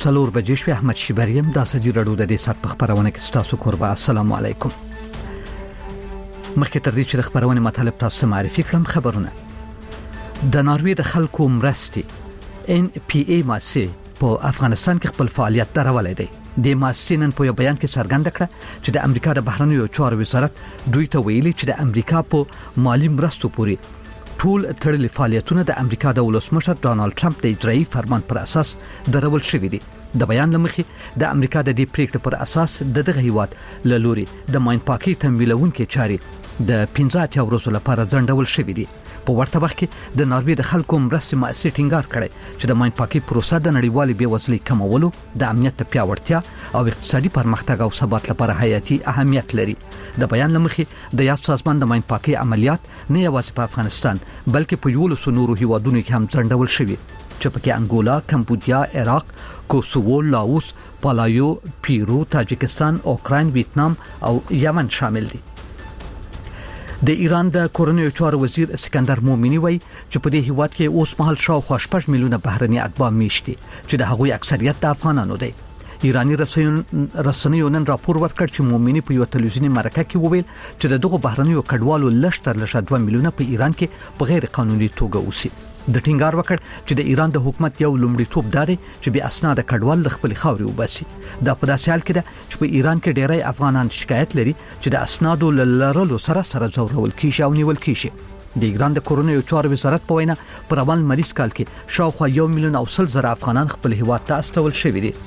څلور بجې شوې. احمد شیبریم د سجی رډو د دې سات په خبرونه کې تاسو قربا. السلام علیکم. مخکې تر دې چې د خبرونه مطالب تاسو ته معرفي کړم، خبرونه د ناروې د خلکو مرستې NPA مؤسسه په افغانستان کې خپل فعالیت درولې دی. د مؤسسې نن په بیان کې څرګنده کړه چې د امریکا د بهرنیو چارو وزارت دوی ته ویلي چې د امریکا په مالی مرستو پورې ټول تړلي فعالیتونه د امریکا د ولسمشر ډانلډ ټرمپ د اجرایي فرمان پر اساس درول شوې دي. د بیان لمخې د امریکا د دې پریکړې پر اساس دغه هیواد له لوري د ماین پاکي تمویلونکو چاري د 15 ورځې لپاره ځنډول شوې دي. په ورته وخت کې د ناروې د خلکو مرستې مؤسسې ټینګار کړي چې د ماین پاکي پروسه د نړیوالې بیوزلۍ کمولو، د امنیت پیاوړتیا او اقتصادي پرمختګ او ثبات لپاره حیاتي اهمیت لري. د بیان لمخې د یاد سازمان د ماین پاکي عملیات نه یوازې په افغانستان بلکې په یولو نورو هیوادونو کې هم ځنډول شوي چې پکې انګولا، کمبودیا، عراق، کوسوو، لاوس، پالایو، پیرو، تاجکستان، اوکراین، ویتنام او یمن شامل دي. د ایران د کورنیو چارو وزیر اسکندر مومنی وایي چې په دې هیواد کې اوس مهال شاوخوا 6 میلیونه بهرني اتباع میشتي چې د هغوی اکثریت د افغانانو دي. ایرانی رسنیو نن راپور ورکړ چې مومنی په یو تلویزیونی مرکه کې وویل چې دغه بهرنیو کډوالو لشتر 2 میلیونه په ایران کې په غیر قانوني توګه اوسي. د ټینګار وکړ چې د ایران د حکومت یو لومړیتوب دی چې به اسناد کډوال د خپل خاورې وباسي. دا په داسې حال کې ده چې په ایران کې ډېری افغانان شکایت لري چې د اسنادو لرلو سره ځورول کیږي او نیول کیږي. د ایران د کورنیو چارو وزارت په وینا پر اول مریض کال کې شاوخوا 1 میلیون او 100,000 افغانان خپل هیواد ته استول شوي دي.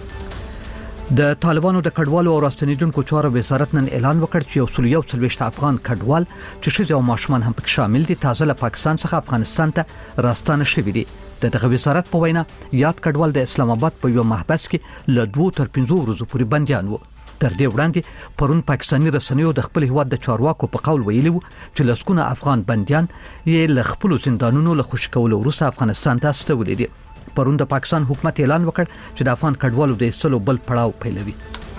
د طالبانو د کډوالو او راستنیدونکو چارو وزارت نن اعلان وکړ چې 140 افغان کډوال چې ښځې او ماشومان هم پکې شامل دي تازه له پاکستان څخه افغانستان ته راستانه شوي دي. دغه وزارت په وینا یاد کډوال د اسلام آباد په یو محبس کې له 2 تر 5 ورځې پورې بنديان وو. تر دې وړاندې پرون پاکستاني رسنیو د خپل هیواد د چارواکو په قول ویلي وو چې لسکونه افغان بنديان یې له خپل زندانونو له خوشی کولو وروسته افغانستان ته استولي دي. پرون د پاکستان حکومت اعلان وکړ چې د افغان کډوالو د ایستلو بل پړاو پیلوي.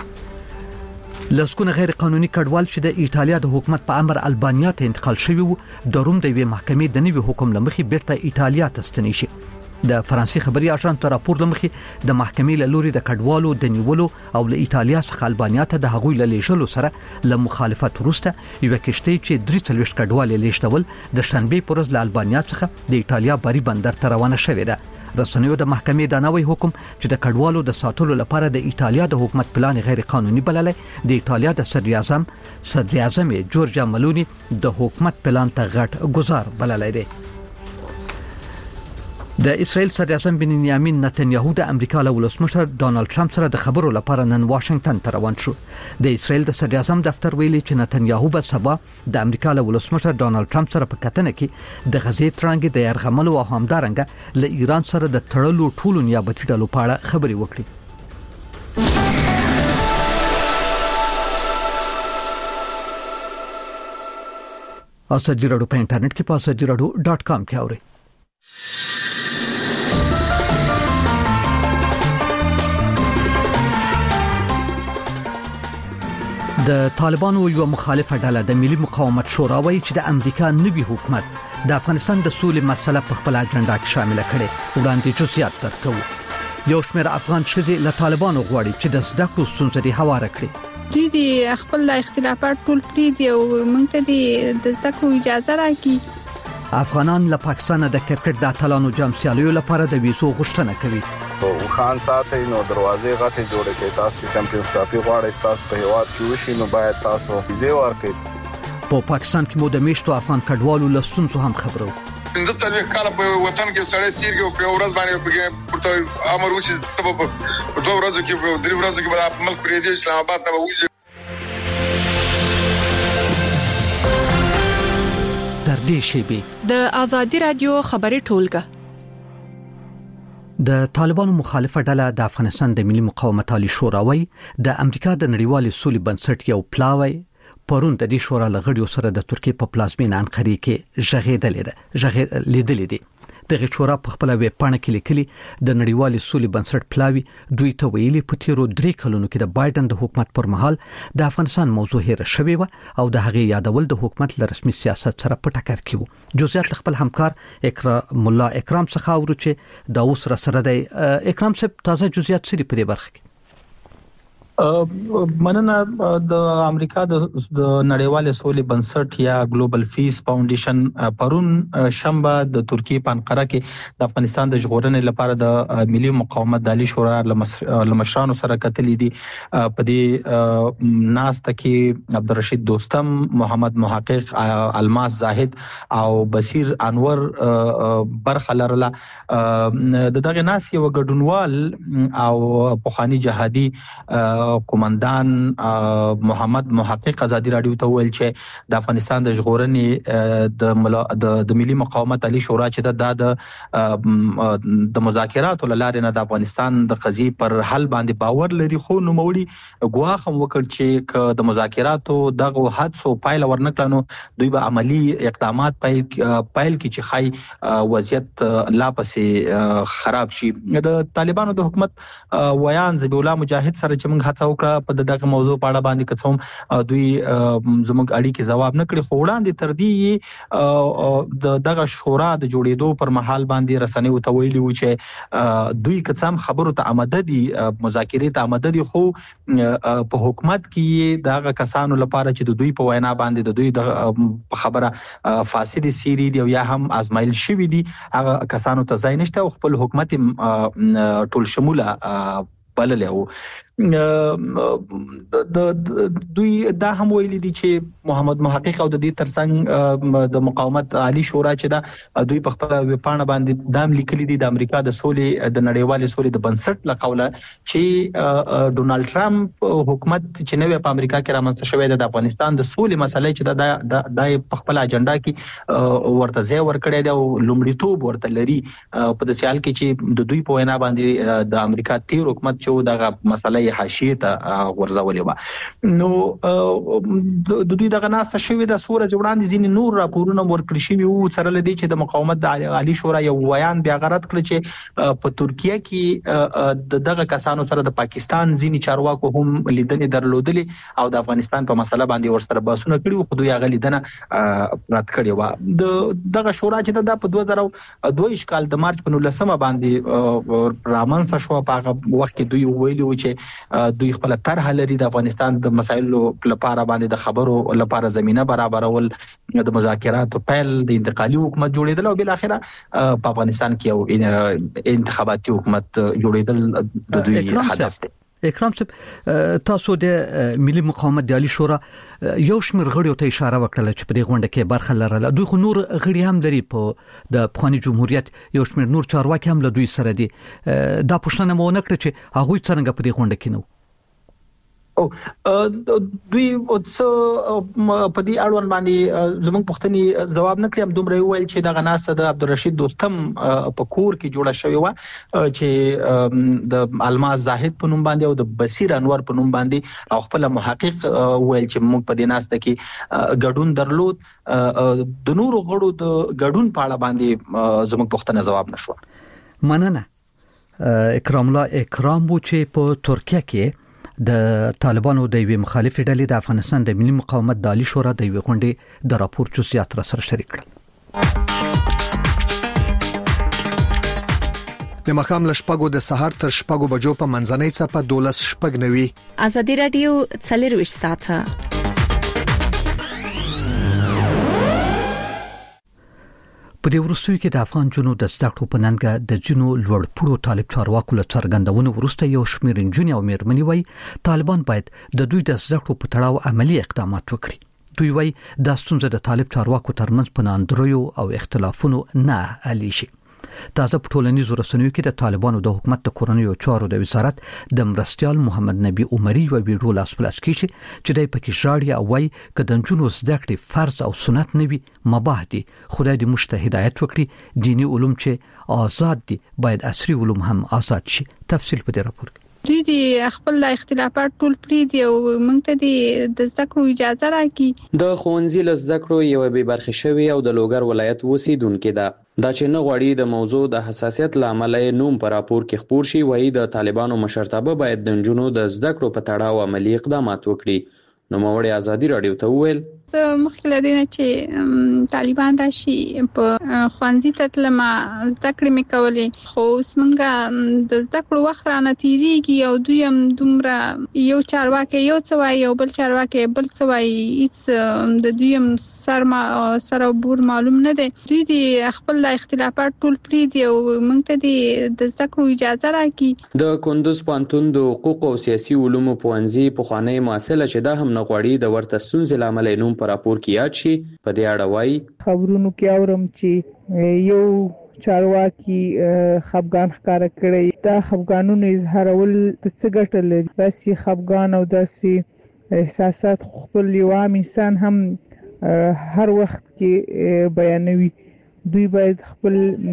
لسکونه غیر قانوني کډوال چې د ایتالیا د حکومت په امر البانیا ته انتقال شوی وو د روم د وی محکمې د نوي حکم لمخې بیرته ایتالیا ته ستنې شي. د فرانسې خبري اژانس راپور لمخې د محکمې له لوري د کډوالو د نیولو او له ایتالیا څخه البانیا ته د هغوی له لیږلو سره له مخالفت وروسته یو کشته چې 43 کډوال لیږدول د شنبه پر ورځ له البانیا څخه د ایتالیا بری بندر ته روانه شوې ده. رسنیو د محکمې د نوې حکم چې د کډوالو د ساتلو لپاره د ایتالیا د حکومت پلان غیر قانوني بللی، د ایتالیا د صدر اعظم جورجا ملونی د حکومت پلان ته غټ گزار بللی دی. د اسرائیل صدر اعظم بنیامین نتنیاهو د امریکا له ولسمشر ډانلډ ټرمپ سره د خبرو لپاره نن واشنگټن ته روان شو. د اسرائیل د صدر اعظم دفتر ویلي چې نتنیاهو به سبا د امریکا له ولسمشر ډانلډ ټرمپ سره په کتنه کې د غزې ترانګې د يرغملو او همدارنګه له ایران سره د تړلو ټولو نیابتي ډلو په اړه خبرې وکړي. اسجی رادیو په انټرنیټ کې pasajiradu.com کې اورئ. د طالبانو یو مخالفه ډله د ملي مقاومت شورا وایي چې د امریکا نوي حکومت د افغانستان د سولې مسله په خپل اجنډا کې شامل کړي. وړاندې جزئیات درکو. یو شمېر افغان ښځې له طالبانو غواړي چې د زده کړو ستونزې هواره کړي. دوی د خپل اختلافات ټول پریږدي او موږ ته د زده کړو اجازه راکړي. افغانان له پاکستان د کرکټ د اتلانو جام سیالیو لپاره د ویزو غوښتنه کوي. او خان ساتي نو دروازې غټه جوړه کړي. تاسو چمپیونز ټرافي غواړئ تاسو په هیواد کې وشي نو باید تاسو ویزه ورکړئ. په پاکستان کې مو د میشتو افغان کډوالو له ستونزو هم خبرو. د تاریخ کال په وطن کې سړی تیرګي او په ورځ باندې په امر وشي په 2 ورځو کې په 3 ورځو کې به ملک پرې اسلام آباد ته وځي. تر دې شیبې د ازادي رادیو خبري ټولګه د طالبانو مخالفه ډله د افغانستان د ملي مقاومت عالی شورا وایي د امریکا د نړیوالې سولې بنسټ یو پلاوی پرون د دې شورا لغړیو سره د ترکیه په پلازمینه انقره کې ژغېدلې ده. دغه شورا په خپل ویب پاڼه کې لیکلي د نړیوال سولې بنسټ پلاوی دوی ته ویلي په تیرو 3 کلونو کې د بایدن د حکومت پر مهال د افغانستان موضوع هېره شوې و او د هغې یادول د حکومت له رسمي سیاست سره په ټکر کې وو. جزئیات خپل همکار مولا اکرام څخه اورو چې دا اوس را سره دی. اکرام صاحب تازه جزئیات سری په دې برخه کې. مننه. د امریکا د نړیوال سولې بنسټ یا ګلوبل پیس فاونډیشن پرون شنبه د ترکیه په انقره کې د افغانستان د ژغورنې لپاره د ملي مقاومت د عالی شورا لمشرانو سره کتلې دي. په دې ناسته کې عبدالرشید دوستم، محمد محقق، الماس زاهد او بصیر انور برخه لرله. دغه ناس یو ګډونوال او پوخانی جهادي قومندان محمد محقق ازادي رادیو ته ویل چې د افغانستان د ژغورنې د ملي مقاومت عالی شورا چې د مذاکراتو لاره نه د افغانستان د قضیې پر حل باندې باور لري، خو نو مولي ګواخ هم وکړ چې د مذاکراتو دغه حادثو پایله ورنکړنو دوی به عملی اقدامات پیل کی چې خای وضعیت لا پسې خراب شي. د طالبانو د حکومت ویان ذبیح الله مجاهد سره چې موږ هڅه وکړه په دغه موضوع په اړه باندې کوم دوی زموږ اړیکې جواب نه کړي، خو وړاندې تر دې دغه شورا د جوړېدو پر مهال باندې رسنیو ته ویلي و چې دوی کڅم خبرو ته آماده دي، مذاکرې ته آماده دي، خو په حکومت کې دغه کسانو لپاره چې د دوی په وینا باندې د دوی د خبره فاسد سيري دی او یا هم ازمایل شوی دي، هغه کسانو ته ځای نشته او خپل حکومت ټول شموله بللې وو. دوی دا هم ویلي دي چې محمد محقق او د دې ترڅنګ د مقاومت عالی شورا چې دا دوی په خپل ویبپاڼه باندې دام لیکلي دي د امریکا د سولې د نړیوال سولې د بنسټ لقوله چې ډونالد ټرمپ حکومت چې نوې په امریکا کې رامنځته شوی د افغانستان د سولې مسلې چې د په خپل اجنډا کې ورته ځای ورکړی دی او لومړیتوب ورته لري په د سیال کې چې د دوی په وینا باندې د امریکا تیر حکومت چې دغه مسله حاشیه ته ورزولې و. نو د دوی دغه ناسه شوی د سوره جوړاندې ځینې نور راپورونه ورکړي شوی وو سره لدی چې د مقاومت د عالی شورا یو ویان بیا غرض کړ چې په ترکیه کې دغه کسانو سره د پاکستان ځینې چارواکو هم لیدنې درلودلې او د افغانستان په مسله باندې ورسره بحثونه کړي، خو دوی هغه لیدنه رد کړې و. دغه شورا چې د په 2022 کال د مارچ په 19 باندې رامنځته شو، په هغه وخت کې دوی ویلي و چې دوی خپل طرح لري د افغانستان د مسایلو لپاره باندې د خبرو لپاره زمينه برابرول، د مذاکراتو پیل، د انتقالي حکومت جوړیدل او بل اخره په افغانستان کې یو انتخاباتي حکومت جوړیدل د دوی هدف دی. اکرام صاحب تاسو د ملي مقاومت د عالی شورا یو شمېر غړیو ته اشاره وکړه چې په دې غونډه کې برخه لرله. دوی خو نور غړي هم لري په د افغاني جمهوریت یو شمېر نور چارواکي هم له دوی سره دي. دا پوښتنه مو نه کړه چې هغوی څنګه په دې غونډه کې نو دوی په دې اړوند باندې زموږ پوښتنې جواب نه کړم. دومره ویل چې دغه ناسه د عبدالرشید دوستم په کور کې جوړه شوې و چې د الماس زاهد په نوم باندې او د بصیر انور په نوم باندې او خپل محقق ویل چې موږ په دې ناسه کې ګډون درلود. د نورو غړو د ګډون په اړه باندې زموږ پوښتنه جواب نشو. مننه. اکرام الله اکرام وو چې په ترکیه کې د طالبانو د یوې مخالفې ډلې د افغانستان د ملي مقاومت د عالی شورا د یوې غونډې د راپور جزئیات را سره شریک کړل. د مخام لشپګو د سحر تر شپګو بجو په منځنۍ څپه 12 شپګ نوي ازادي رادیو څلرويش ساعته. په دې وروستیو کې د افغان جنو د زدهکړو په ننګه د جنو لوړپوړو طالب چارواکو له څرګندونو وروسته یو شمېر نجونې او میرمنې وایي طالبان باید د دوی د زدهکړو په تړاو عملی اقدامات وکړي. دوی وایي دا ستونزه د طالب چارواکو ترمنځ په ناندریو او اختلافونو نه حل شي. تازه په ټولنیزو رسنیو کې د طالبانو د حکومت د کورنیو چارو د وزارت د مرستيال محمد نبی عمری و ویډیو لاس پلاس کیږي چې دای پکې ژاړي او وايي ک د جنونو زده کړې فرض او سنت نه وي، مباح دي. خدای دې موږ ته هدایت وکړي. دینی علوم چې آزاد دي باید عصري علوم هم آزاد شي. تفصیل په دې راپور کې. دوی د خپل اختلافات ټول پری دی او موږ ته د زده کړو اجازه راکړي. د ښوونځي له زده کړو یو به برخه شوی او د لوګر ولایت اوسیدونکو ده دا چې نه غواړي د موضوع د حساسیت لامل نوم پر راپور کې خبر شي وایي د طالبانو مشرتابه باید د جنونو د زده کړو په تړاو عملی اقدامات وکړي. نو موري ازادي رادیو ته وویل مخکې لدینه چې طالبان راشي په خوانزي ته تلما زده کړې مې کولې خو اوس مونږه د زده کړو وخت را نتیریږي او دوی هم دومره یو چارواکي یو څه وایي یو بل چارواکي بل څه وایي هیڅ د دوی هم سره بور معلوم نه دی. دوی د خپل اختلافات ټول پری دی او مونږ ته د زده کړو اجازه راکړي. د کندوز پانتون د حقوق او سیاسي علومو پوهنځي په خوانی محصله چې دا هم نه غواړي د ورته ستونزې لامل نوم پر راپور کې یاد شي په دې اړه وایي خبرونو کې اورم چې یو چارواکي خفګان ښکار کړی دا خفګانونو اظهارول څه ګټه لري داسې خفګان او داسې احساسات خپل یو عام انسان هم هر وخت کې بیانوي. دوی باید خپل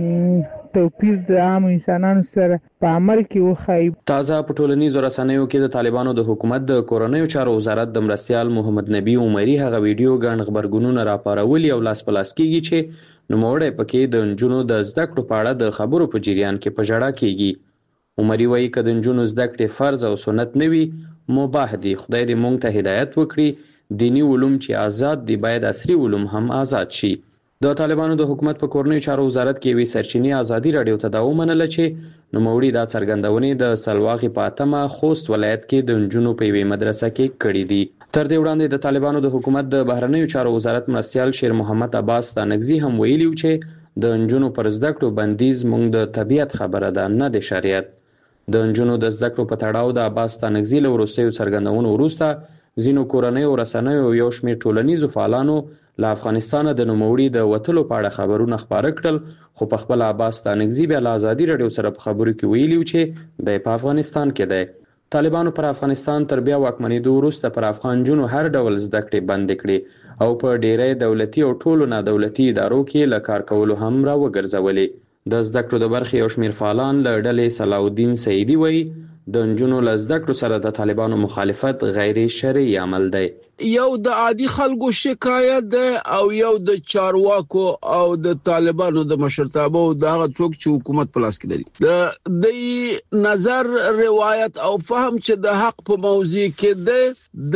توپیر د عام انسانانو سره په عمل کې وخایي. تازه په ټولنیزو رسنیو کې د طالبانو د حکومت د کورنیو چارو وزارت د مرستيال محمد نبی عمری هغه ویډیو غاڼ خبرګونونه راپارولي او لاس پلاس کیږي چې نوموړی پکې د جنونو د زده کړو په اړه د خبرو په جریان کې په جړه کیږي. عمری وایي چې د جنونو زده کړې فرض او سنت نه وي مباح دي. خدای دې مونږ ته هدایت وکړي دینی علوم چې آزاد دي باید عصري علوم هم آزاد شي. د طالبانو د حکومت په کورنیو چارو وزارت کې وی سرچینې ازادي رادیو ته دا ومنله چې نوموړي دا څرګندونې د سلواغي په اتمه خوست ولایت کې د جنونو په وی مدرسه کې کړې دي. تر دې وړاندې د طالبانو د حکومت د بهرنیو چارو وزارت مرستيال شیر محمد عباس تانګزي هم ویلي چې د جنونو پر زده کړو بندیز مونږ د طبيعت خبره ده نه د شریعت. د جنونو د زده کړو په تړاو د عباس تانګزي له وروستیو څرګندونو وروسته ځینو کورنیو رسنیو یو شمېر ټولنیزو فعالانو له افغانستان د نوموړي د وټلو په اړه خبرونه خبره کړل خو په خپل عباس تانګزي بیا له ازادي رادیو سره په خبرو کې ویلي چې د افغانستان کې دی. طالبانو پر افغانستان تر بیا واکمنېدو وروسته پر افغان جنو هر ډول زده کړې بند کړې او په ډېری دولتي او ټولو نه دولتي ادارو کې له کار کولو هم را وګرځولې. د زده کړو د برخې یو شمېر فعالان له ډلې صلاح الدین سعیدي وایي د جنونو له زده کړو سره د طالبانو مخالفت غیر شرعي عمل دی. یو د عادي خلکو شکایت ده او یو د چارواکو او د طالبانو د مشرتابه او د هغه څوک چې حکومت پلاس کې لري د نظر روایت او فهم چې د حق په موضوع کې ده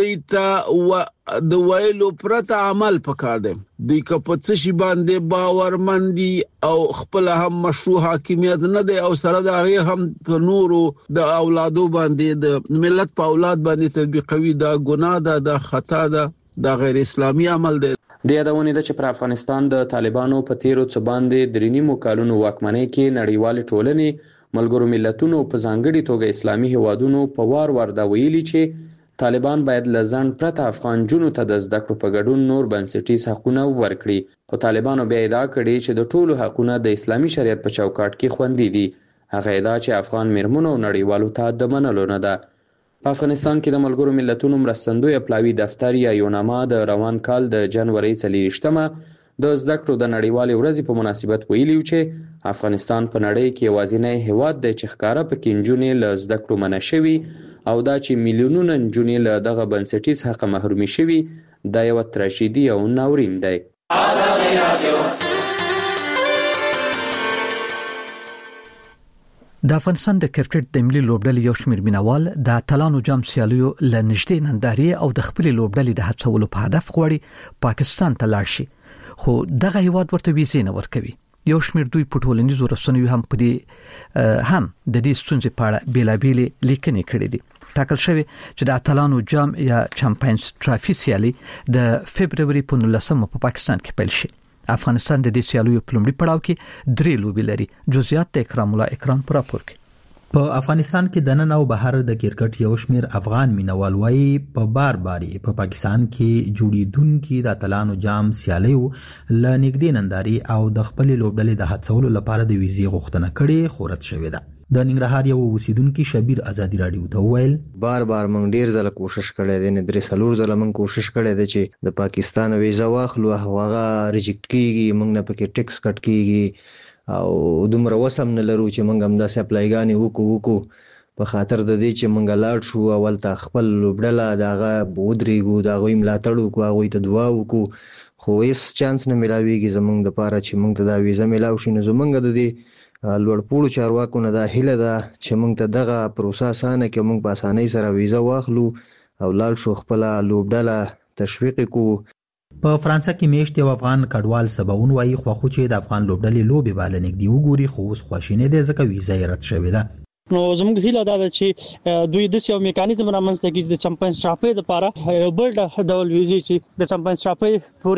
د د ویلو پرته عمل پکار دی. دوی که په څه شي باندې باورمندي او خپل هم مشروع حاکمیت نه دی او سره د هغه هم په نورو د اولادو باندې د ملت په اولاد باندې تطبیقوي دا ګناه ده د خطا ده د غیر اسلامي عمل دی. د یادونه ده چې پر افغانستان د طالبانو په تیرو څه باندې درینی کالونو واکمنۍ کې نړیوال ټولنې ملګرو ملتونو په ځانګړي توګه اسلامي هوادونو په وار دا ویلي چې طالبان باید لزان پرته افغان جنو ته د زده کړو په ګډون نور بنسټیز حقونه ورکړي. خو طالبانو بیا ادعا کړې چې د ټولو حقونه د اسلامي شریعت په چوکاټ کې خوندي دي. هغه ادعا چې افغان میرمنو نړیوالو ته د منلو نه ده. په افغانستان کې د ملګرو ملتونو مرستندوی پلاوی دفتر یا یوناما د روان کال د جنوري 23مه د زده کړو د نړیوالې ورځې په مناسبت ویلي چې افغانستان په نړۍ کې یوازینی هیواد دی چې ښکارا پکې نجونې له زده کړو منع شوي او دا چې میلیونونه نجونې له دغه بنسټیز حق محرومي شوي دا یو تراژیدي او ناورین دی. د افغانستان د کرکټ د ملي لوبډلې یو شمېر مینوال د اتلانو جام سیالیو له نږدې ننداري او د خپل لوبډلې د هڅولو په هدف غواړي پاکستان ته لاړ شي خو دغه هیواد ورته ویزې نه ورکوي. یو شمېر دوی په ټولنیزو رسنیو هم په دې هم د دې ستونزې په اړه بیلابېلې لیکنې کړې دي. ټاکل شوی چې د اتلانو جام یا چمپیونز ټرافي سیالي د فبرवरी په 19 په پاکستان کې پیل شي. افغانستان د دې سیالیو په لومړي پړاو کې 3 لوبې لري. جزئیات د اکرام الله اکرام پر راپور کې. په افغانستان کې د نن او بهر د کرکټ یو شمېر افغان مینوال وايي په بار په پاکستان کې جوړیدونکو د اتلانو جام سیالیو ل نږدې ننداري او د خپل لوبډلې د هڅولو لپاره د ویزې غوښتنه کړې خورت شوې ده. د ننګرهار یو اوسیدونکو شبیر ازادي رادیو ته ویل بار مونږ ډیر ځله کوشش کړی دی نه درې سلور ځله مونږ کوشش کړی دی چې د پاکستان ویزا واخلو هغه ریجیکټ کیږي مونږ نه پکې ټیکس کټ کیږي او دومره وسم نه لرو چې مونږ هم داسې اپلایګانې وکړو په خاطر د دې چې مونږ لاړ شو اول ته خپل لوبډله دغه بودريګو دغه ملاتړ کو هغه ته دعا وکړو خو هیڅ چانس نه ملاويږي زمونږ د پاره چې مونږ ته دا ویزه ملاو شي نو زمونږ د دې لوړپوړو چارواکو نه دا هیله ده چې مونږ ته دغه پروسه اسانه کې مونږ په اسانۍ سره ویزه واخلو او لاړ شو خپل لوبډله تشویق کو. په فرانسه کې میشت یو افغان کډوال سباون وایي خو چې د افغان لوبډلې لوبي بالنګ دی وګوري خو اوس خواشینه دي ځکه ویزه یې رد شوې ده. نو زموږ هیله دا ده چې دوی د یو میکانیزم رامنځته کړي د چمپیونز ټرافي لپاره یو بل ډول ویزې چې د چمپیونز ټرافي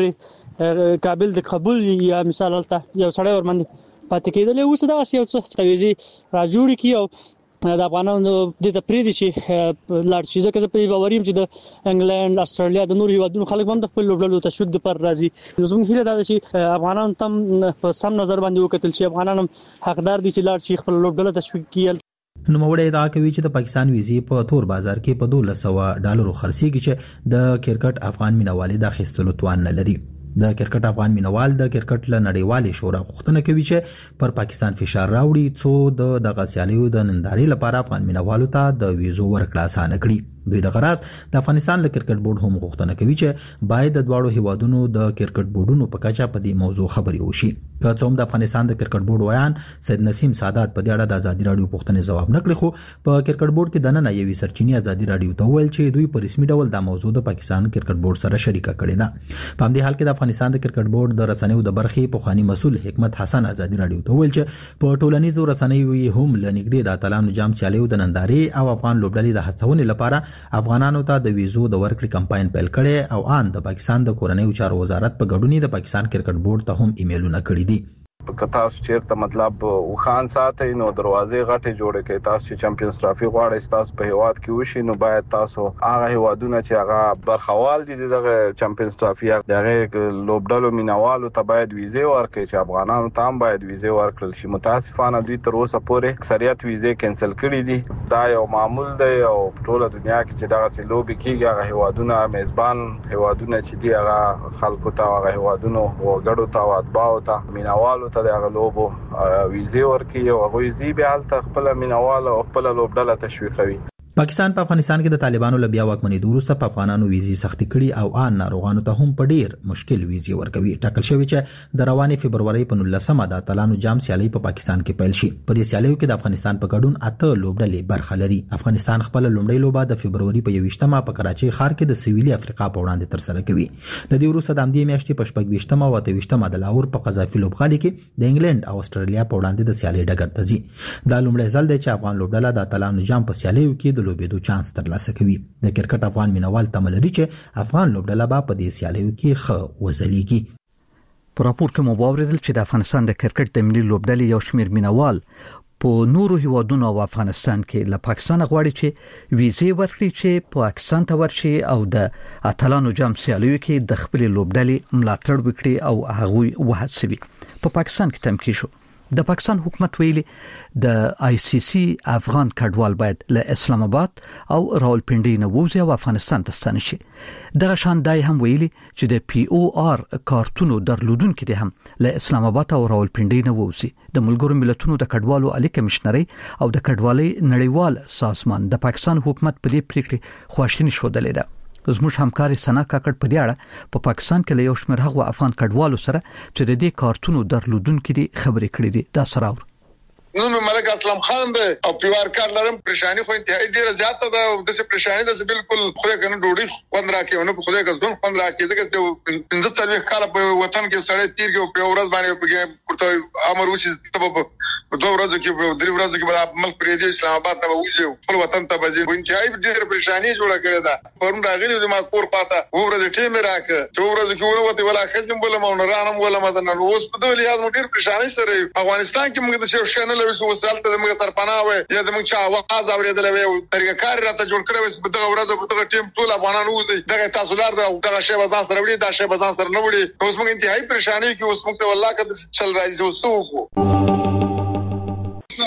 پورې قابل د قبول یا مثال ته یو سړی ورمنډي پاتې کېدل اوس دا یو څه ویزې را جوړ کی او د افغانانو د پریدي چې لاړ شي ځکه چې په باوریم چې د انګلند استرالیا د نور هیوادونو خلک هم د خپل لوبډلو تشویق د پر راځي زموږ هیله دا ده چې افغانان تم په سم نظر باندې وکتل شي افغانان حقدار دي چې لاړ شي خپل لوبډله تشویق کړي. نوموړی ادعا کوي چې د پاکستان ویزې په تور بازار کې په $1200 خرڅيږي چې د کرکټ افغان مینوالي د اخیستلو توان نه لري. د کرکټ افغان مینوال د کرکټ له نړیوالې شورا غوښتنه کوي چې پر پاکستان فشار راوړي څو د غسیالیو د ننداري لپاره افغان مینوالو ته د ویزو ورکړه اسانه کړي. دوی د غراس د افغانستان له کرکټ بورډ هم غوښتنه کوي چې باید د دواړو هیوادونو د کرکټ بورډونو په کچه په دې موضوع خبري وشي. که څوم د افغانستان د کرکټ بورډ ویان سید نسیم سادات په دې اړه د ازادي رادیو پوښتنې جواب نکړي خو په کرکټ بورډ کې د نن یوې سرچینې ازادي رادیو ته ویل چې دوی په رسمي ډول د موضوع د پاکستان کرکټ بورډ سره شریکه کړې ده. په همدې حال کې د افغانستان د کرکټ بورډ د رسنیو د برخې پخوانی مسؤل حکمت حسن ازادي رادیو ته ویل چې په ټولنیزو رسنیو هم لنګدې د اتلانو جام سیالیو د ننداري او افغان لوبډلې د هڅونې لپاره افغانانو د ویزو د ورکړې کمپاین پیل کړي او ان د پاکستان د کورنیو چارو وزارت په ګډون د پاکستان کرکټ بورډ ته هم ایمیلونه کړي دي. تاسو چیرته مطلب وخان ساتي نو دروازې غټه جوړه کوي تاسو چې چمپیونز ټرافي غواړئ تاسو په هیواد کې وشي نو باید تاسو هغه هیوادونه چې هغه برخوال دي دغه چمپیونز ټرافي دغه لوبډلو مینوالو ته باید ویزه ورکړي چې افغانانو ته هم باید ویزه ورکړل شي. متاسفانه دوی تر اوسه پورې اکثریت ویزه کینسل کړي دي. دا یو معمول دی او ټول دنیا کې چې دغه سلوبي کیږي هغه هیوادونه میزبان هیوادونه چې دی هغه خلکو ته هغه هیوادونو وګړو ته اتباعو ته مینوالو ته د غلوبو ویزه ورکي او غوښتي به حالت خپل مینوال او خپل لوبډله تشویقوي. پاکستان په افغانستان کې د طالبانو له بیا واکمنۍ وروسته په افغانانو ویزې سختي کړي او ان ناروغانو ته هم په ډیر مشکل ویزې ورکوي. ټاکل شوی چې د روانې فبرवरी په 19مه د اتلانو جام سیالي په پاکستان کې پیل شي. په دې سیالیو کې د افغانستان په ګډون 8 لوبډلې برخه لري. افغانستان خپل لومړی لوبه د فبرवरी په 21مه په کراچۍ ښار کې د سویلي افریقا په وړاندې تر سره کوي. د دې وروسته د همدې میاشتې په 28مه او 28مه د لاهور په قذافي لوبغالي کې د انګلند او استرالیا په وړاندې د سیالي ډګر ته ځي. دا لومړی ځل دی چې افغان لوبډله د اتلانو جام په سیالیو کې د لوبېدو چانس ترلاسه کوي. د کرکټ افغان مینوال تمه لري چې افغان لوبډله به په دې سیالیو کې ښه وځلېږي. په راپور کې مو واوریدل چې د افغانستان د کرکټ د ملي لوبډلې یو شمېر مینوال په نورو هیوادونو او افغانستان کې له پاکستان غواړي چې ویزې ورکړي چې پاکستان ته ورشي او د اتلانو جام سیالیو کې د خپل لوبډلې ملاتړ وکړي او هغه وهڅوي. په پاکستان کې تم کې شو د پاکستان حکومت ویلي د آی سی سی افغان کډوال باید له اسلام آباد او راولپنډي نه ووځي او افغانستان ته ستنه شي. دغه شان دای هم ویلي چې د پی او آر کارتونو درلودونکو دي هم له اسلام آباد او راولپنډي نه ووځي. د ملګرو ملتونو د کډوالو عالی کمشنري او د کډوالۍ نړیوال سازمان د پاکستان حکومت په دې پریکړه خواشینی شودلې ده. زموږ همکاري سنا کاکړ په دې اړه په پاکستان کې له یو شمېر هغو افغان کډوالو سره چې د دې کارتونو درلودونکو دي خبرې کړې دي. دا سره نو ملک اسلام خان دی او پیوار کار لرم پریشانی خو انتهایی ډیره زیاته ده او د څه پریشانی ده بالکل خو کنه ډوډۍ خوند راکې نه خو دې غزون خوند راکې ځکه چې 15 کال په وطن کې سړی تیر کې په ورځ باندې په ورته امر وشي ته په 2 ورځو کې په 3 ورځو کې به ملک پرې دی اسلام آباد ته وځي خپل وطن ته وځي انتهایی ډیره پریشانی جوړه کړې ده. پرون راغلی د ما کور پاته ورځ ټیم راکې 2 ورځو کې ورته ولا خزم بوله مو نه رانم ولا مدن اوس په دې لحاظ مو ډیر پریشانی سره افغانستان کې موږ د شیو شنل وسالته موږ سرپناه وي یا موږ چا आवाज اوریدل وي او طریقه کار راته جوړ کړو چې په دغه ورځ په دغه ټیم ټول افغانانو وځي دغه تاسو لار دغه شی بازار سره وړي دا شی بازار سره نه وړي اوس موږ انتهایی پریشانی کې اوس موږ ته والله کده چل راځي اوس وو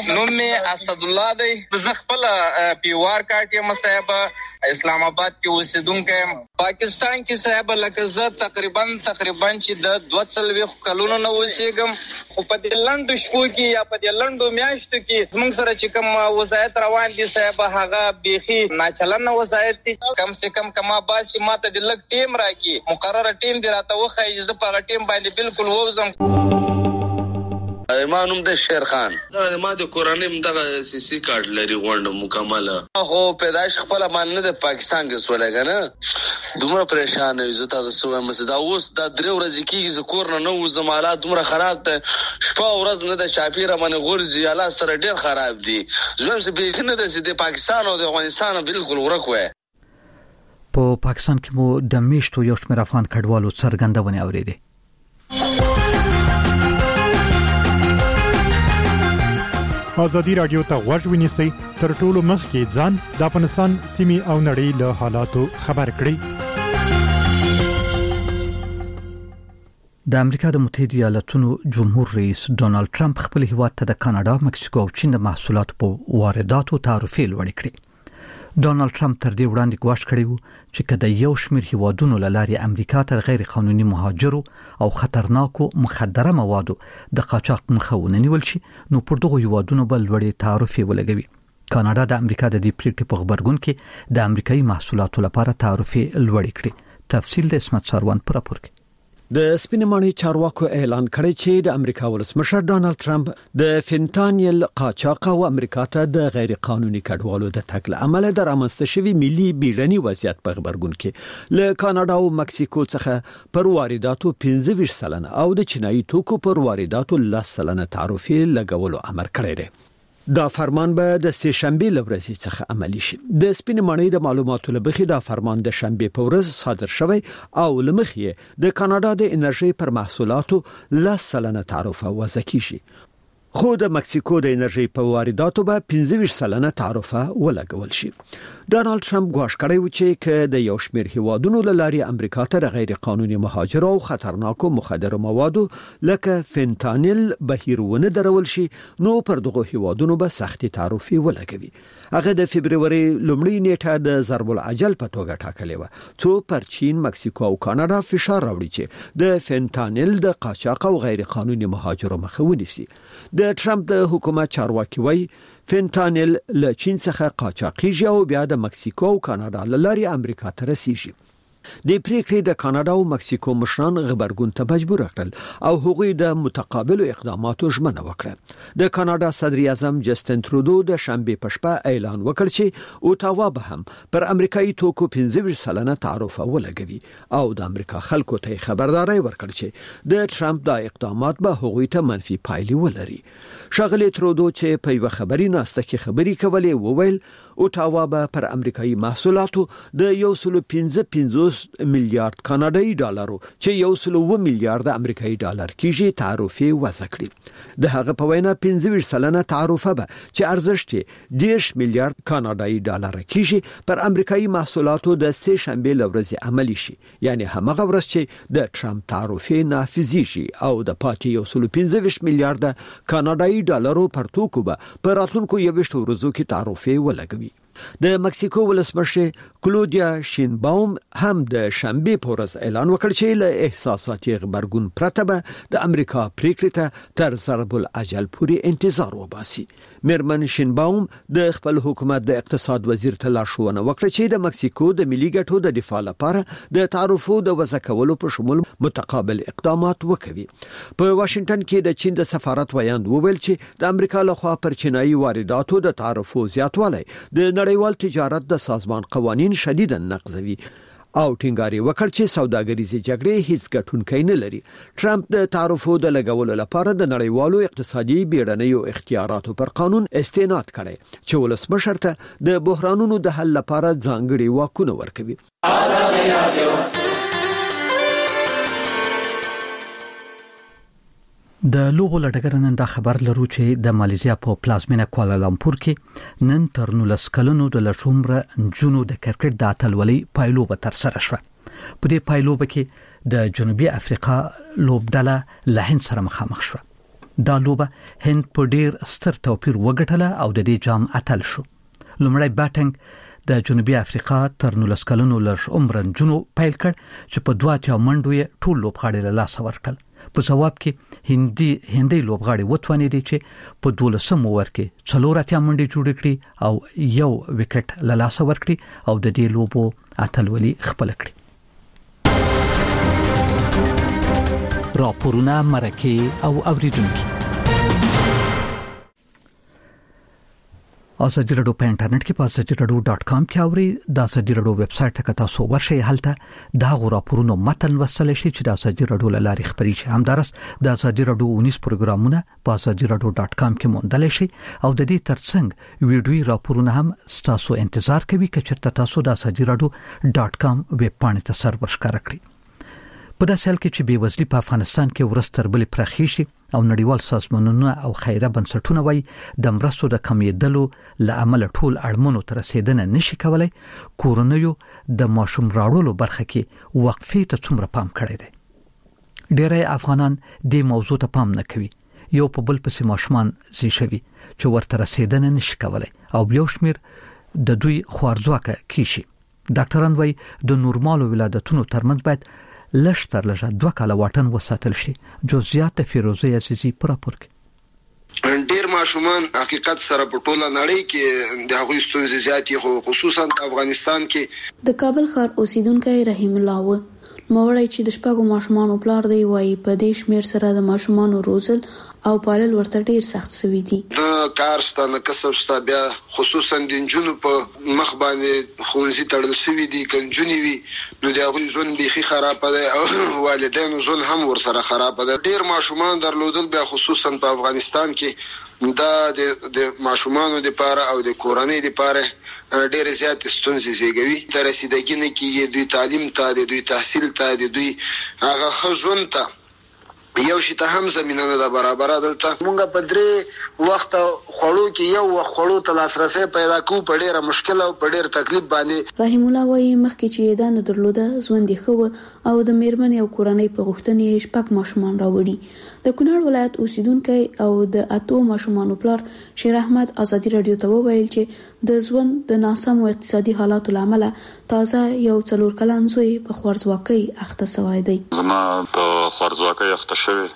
نوم می اسد الله دی. زه خپل پیوار کاټ یم صاحب، اسلام آباد کې اوسیدونکو. پاکستان کې صاحب لکه زه تقریبا چې د 240 کلونو نه اوسېږم، خو په دې لنډو شپو کې یا په دې لنډو میاشتو کې زموږ سره چې کوم وضعیت روان دي صاحب هغه بيخي ناچلنه وضعیت دي. کم سے کم کما باسي ماته د لګ ټیم راکې مقرره ټیم دی راته وخی چې زه په ټیم باندې بالکل ووزم. ایمانوم د شیر خان دا ما د کورانیم دغه سیسی کارت لري غونډه مکمله هو پیدائش خپل باندې د پاکستان کې سولګنه دومره پریشان یو زه تاسو سم مسدا اوس دا درې ورځې کې ز کور نه نو زمالات دومره خراب ته شپه ورځ نه د چاپیره باندې غورځي الله سره ډیر خراب دي. زما سه به نه د پاکستان او د افغانستان بالکل ورکوي. په پاکستان کې مو د میشتو یو شمېر افغان کډوالو څرګندونه اوریدي. ازادي رادیو ته غوږ ونیسئ تر ټولو مخکې ځان د افغانستان سیمې او نړۍ له حالاتو خبر کړئ. د امریکا د متحده ایالاتونو جمهور رئیس ډونالد ټرمپ خپل هیواد ته د کاناډا، مکسیکو او چین د محصولاتو په وارداتو تعرفې لوړې کړې. ډونالد ټرمپ تر دې وړاندې ګواښ کړی و چې کله یو شمېر هیوادونو له لارې امریکا ته غیر قانوني مهاجرو او خطرناکو مخدره موادو د قاچاق مخه ونیول شي، نو پر دغه هیوادونو بل لوړې تعرفې ولګوي. کاناډا د امریکا د دې پریکړې په خبرګون کې د امریکایي محصولاتو لپاره تعرفې لوړې کړې. تفصیل د اسمت سروان پر راپور کې. د سپینمانی چارواکو اعلان کړی چې د امریکا ولسمشر ډونالد ټرمپ د فینټانیل قاچاق او امریکا ته د غیر قانوني کډوالو د تګ عمل د رامنځته شوی ملي بیړني وضعیت په خبرګون کې له کاناډا او مکسیکو څخه پر وارداتو 15% او د چینایي توکو پر وارداتو 10% تعرفې لګولو امر کړی دی. دا فرمان به د سه شنبه لورځي څخه عملی شي. د سپینمانی د معلوماتو لبخي دا فرمان د شنبه په ورځ صادر شوی او لمخې د کاناډا د انرژي پر محصولاتو 10% تعرفه وضع کیږي. خو د مکسیکو د انرژي په وارداتو به 15% تعرفه ولګول شي. ډونالد ټرمپ ګواښ کړی و چې ک د یو شمېر هیوادونو له لارې امریکا ته د غیر قانوني مهاجرو او خطرناکو مخدر موادو لکه فینټانیل بهیرونه درول شي، نو پر دغه هیوادونو به سختي تعرفه ولګوي. هغه د فبرवरी لومړۍ نیټه د ضرب العجل په توګه ټاکلې و، څو پر چین، مکسیکو او کاناډا فشار راوړي چې د فینټانیل د قاچاق او غیر قانوني مهاجرو مخه ونیسي. د ټرمپ د حکومت چارواکي وایي فینټانیل له چین څخه قاچاقیږي او بیا د مکسیکو او کاناډا له لارې امریکا ته رسیږي. د پریکړې د کاناډا او مکسیکو مشران غبرګون ته مجبور کړل او هغوی د متقابلو اقداماتو ژمنه وکړه. د کاناډا صدر اعظم جسټین ترودو د شنبه په شپه اعلان وکړ چې اوټاوا به هم پر امریکایي توکو 15% تعرفه ولګوي او د امریکا خلکو ته خبرداري ورکړ چې د ټرمپ د اقدامات به هغوی ته منفي پایلې ولري. ښاغلی ترودو چې په یو خبري ناسته کې خبري کولې وویل اوټاوا به پر امریکایي محصولاتو د 1.55 میلیارډ کاناډایي ډالرو چې 1.1 میلیارډ امریکایي ډالر کېږي تعرفه وضع کړي. د هغه په وینا 15% تعرفه به چې ارزښت 10 میلیارډ کاناډایي ډالر کېږي پر امریکایي محصولاتو د سه شنبه لورځي عملی شي، یعنی همغه ورځ چې د ټرمپ تعرفه نافذ شي او د پاتې 1.15 میلیارډ کاناډایي ډالرو پر توکو به پر راتلونکو 21 ورځو کې تعرفه ولګوي. د مکسیکو ولسمشر کلودیا شینباوم هم د شنبه په ورځ اعلان وکړ چې له احساساتي خبرګون پرته به د امریکا پریکړې ته تر ضرب العجل پورې انتظار وباسي. میرمن شینباوم د خپل حکومت د اقتصاد وزیر ته لارښوونه وکړه چې د مکسیکو د ملي ګټو د دفاع لپاره د تعرفو د وضع کولو په شمول متقابل اقدامات وکړي. په واشنگټن کې د چین د سفارت ویاند وویل چې د امریکا لخوا پر چینایي وارداتو د تعرفو زیاتوالی د نړیوال تجارت د سازمان قوانین شدیداً نقضوي او ټینګاري وکړ چې سوداګریزي جګړې هیڅ ګټونکی نه لري. ټرمپ د تعرفو د لګولو لپاره د نړیوالو اقتصادي بیړنیو اختیاراتو پر قانون استناد کړي چې ولسمشر ته د بحرانونو د حل لپاره ځانګړي واکونه ورکوي. ازادي رادیو د لوبو لټګر نن دا خبر لرو چې د ماليزیا په پلازمینه کوالالامپور کې نن تر 19 کلونو د لښومره جنو د کرکټ د اتلولۍ پایلوبه تر سره شوه. په دې پایلوبه کې د جنوبي افریقا لوبډله له هند سره مخامخ شوه. دا لوبه هند په ډیر ستر توپیر وګټله او د دې جام اتل شو. لومړی بیټینګ د جنوبي افریقا تر 19 کلونو لږ عمر جنو پیل کړ چې په 2 منډو یې ټول لوبغاړي له لاس ورکړل. په جواب کې هندي لوبغاړي وتوانېدي چې په 12 اوور کې 4 منډې جوړې کړي او 1 وکټ له لاس ورکړي او د دې لوبو اتلولي خپل کړي. راپورونه مرکه او اوریدونکو ازادي رادیو په انټرنیټ کې په azadiradio.com کې اوري. د ازادي رادیو ویب سټ ته تاسو ورشئ. هلته دا راپورونه متن وصل شي چې د ازادي رادیو لاري خبري شي. همدارس د ازادي رادیو 19 پروګرامونه په azadiradio.com کې موندل شي او د دې ترڅنګ ویډیوي راپورونه هم تاسو انتظار کوي چې چیرته تاسو د azadiradio.com ویب پاڼې ته سرور ښکار کړئ. په داسې حال کې چې بېوزلي په افغانستان کې ورستر بلې پرخې شي او نړیوال سازمانونه او خیریه بنسټونه وایي د مرستو د کمیدلو لامل ټول اړمنو تر رسیدنه نشي کولای، کورونیو د ماشوم راوړلو برخه کې وقفې ته څومره پام کړی دی. ډېری افغانان دې موضوع ته پام نه کوي. یو په بل پسې ماشومان زی شوي چې ورته رسیدنه نشي کولای او یو شمیر د دوی خوارځواکه کیشي. ډاکټران وایي د نورمالو ولادتونو ترمنځ باید لشتر لږه 2 کاله واټن وساتل شي. جزئیات فیروزه عزیزی پر راپور کې. ډیر ماشومان حقیقت سره په ټوله نړۍ کې د هغوی ستونزې زیاتې خو خصوصا په افغانستان کې. د کابل ښار اوسیدونکو رحیم الله و موړی چې د شپږو ماشومانو پلار دی وایي په دې شمیر سره د ماشومانو روزل او پالل ورته ډیر سخت شوی دي. د کارستانه کسب ستا بیا خصوصا د جنونو په مخ باندې خونځي تړل شوی دي. کنجونی وي نو د هغوی ژوند بيخي خراب دی او والدینو ژوند هم ورسره خراب دی. ډیر ماشومان درلودل بیا خصوصا په افغانستان کې دا د ماشومانو لپاره او د کورنۍ لپاره ډېر زیات ستونزې زیږوي. تر رسیدګي نه کېږي دوی تعلیم ته، د دوی تحصیل ته، د دوی هغه ښه ژوند ته یو شي ته هم زمينه نه ده برابر. دلته مونږ په 3 وخت خوړو کې یو وخت خوړو ته لاسرسي پیدا کوو په ډېره مشکل او په ډېر تکلیف باندې. رحیم الله وایي مخکې چې دا نه درلوده ژوند یې ښه او د میرمنې او کورنۍ په غوښتنې شپږ ماشومان راوړي. د کونړ ولایت اوسیدونکو او د 8 ماشومانو پلار شیر احمد ازادي رادیو ته وویل چې د ژوند د ناسم او اقتصادي حالاتو لامل تازه یو 4 کلن زوی په خوارځواکۍ اخته شوی دی. زما په خوارځواکۍ اخته شوی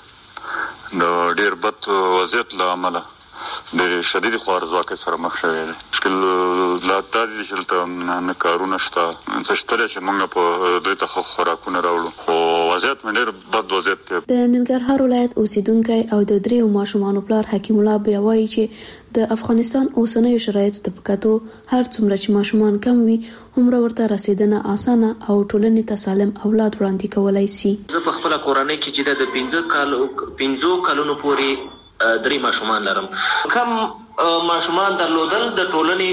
د ډیر بد وضعیت لامل د شدید خوارځواکۍ سره مخ شوی دی. مشکل لا تاسو چې نه کارونه شته څه شته چې موږ په دوی ته خوراکونه راوړو خو وضعیت مې ډیر بد وضعیت دی. د ننګرهار ولایت اوسیدونکو او د 3 ماشومانو پلار حکیم الله بیا وایي چې د افغانستان اوسنۍ شرایطو ته پکاتو هر څومره چې ماشومان کم وي همره ورته رسیدنه اسانه او ټولنې ته سالم اولاد وړاندې کولای شي. زه په خپل کورنۍ کې چې د 15 کلونو پورې 3 ماشومان لرم. کم ماشومان درلودل د ټولنې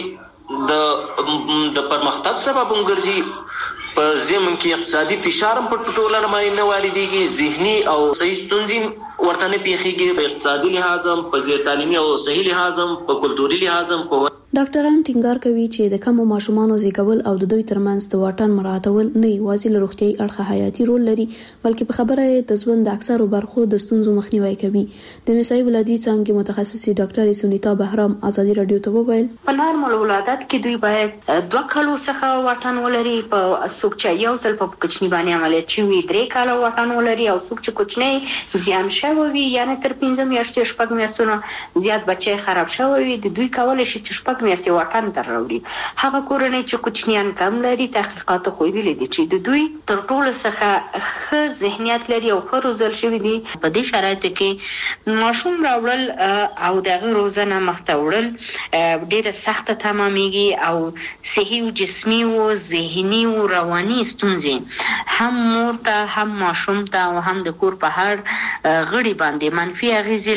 د پرمختګ سبب ګرځي. په زمون کې اقتصادي فشار په ټولنه باندې نه واردېږي. ذهني او صحي ستونزې ورته نه پیښیږي. په اقتصادي لحاظ هم، په تعلیمي او صحي لحاظ هم، په کلتوري لحاظ هم. ډاکټران ټینګار کوي چې د کمو ماشومانو زیږول او د دوی ترمنځ د واټن مراعاتول نه یوازې له روغتیايي اړخه حیاتي رول لري بلکې په خبره د ژوند د اکثرو برخو د ستونزو مخنیوي کوي. د نسایي ولادي څانګې متخصصه ډاکټر سونیتا بهرام ازادي رادیو ته وویل په نارمل ولادت کې دوی باید 2 کالو څخه واټن ولري. په څوک چې یو ځل په کوچنی باندې عملیات شوی 3 کاله واټن ولري او څوک چې کوچنی زیان شوی وي یعنی تر 15 میاشتې 6 میاشتونو زیات بچي خراب شوی وي د دوی کولای شي چې 6 میاشتې واټن راوړي. هغه کورنۍ چې کوچنیان کم لري تحقیقات ښودلي دي چې د دوی تر ټولو څخه ښه ذهنیت لري او ښه روزل شوی دي. په دې شرایطو کې ماشوم راوړل او دغه روزنه مخته وړل ډیره سخته تمامېږي او صحي او جسمي او ذهني او رواني ستونزې هم مور ته هم ماشوم ته او هم د کور په هر غړي باندې منفي اغیزې لري.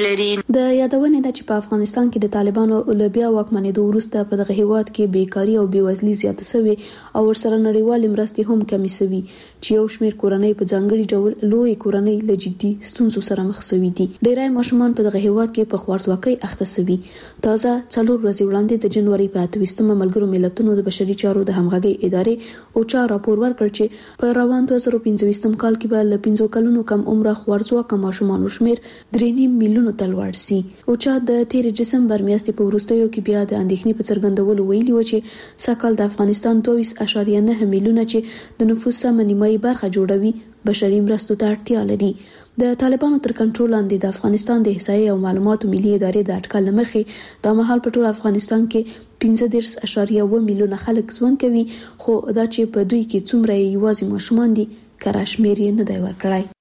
د یادونې د چې په افغانستان کې د طالبانو له بیا واکمنېدو وروسته په دغه هیواد کې بیکاری او بیوزلي زیاته شوې او ورسره نړیوال مرستې هم کمې شوې چې یو شمېر کورنۍ په ځانګړي ډول لوی کورنۍ له جدي ستونزو سره مخ شوي دي. ډېری ماشومان په دغه هیواد کې په خوارځواکۍ اخته شوي. تازه 4 ورځې وړاندې د جنوري په 28مه ملګرو ملتونو د بشري چارو د همغږۍ ادارې اوچا راپور ورکړ چې په روان 2025م کال کې به له 5 کلونو کم عمره خوارځواکه ماشومانو شمېر 3.5 میلیونو ته لوړ سي. اوچا د 13 دسمبر میاشتې په وروستیو کې بیا د اندېښنې په څرګندولو ویلي و چې سږ کال د افغانستان 22.9 میلیونه چې د نفوس سمه نیمایي برخه جوړوي بشري مرستو ته اړتیا لري. د طالبانو تر کنټرول لاندې د افغانستان د احصایې او معلوماتو ملي ادارې د اټکل مخې د مهال په ټول افغانستان کې 15.1 میلیونه خلک ژوند کوي، خو دا چې په دوی کې څومره یوازې ماشومان دي کره شمېر یې نه دی ورکړی.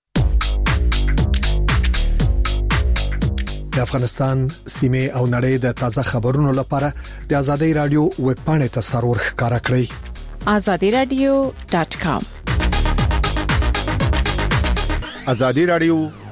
د افغانستان سیمه او نړۍ د تازه خبرونو لپاره د ازادي رادیو ویب پاڼې ته سرور ښکارا کړئ azadiradio.com. ازادي رادیو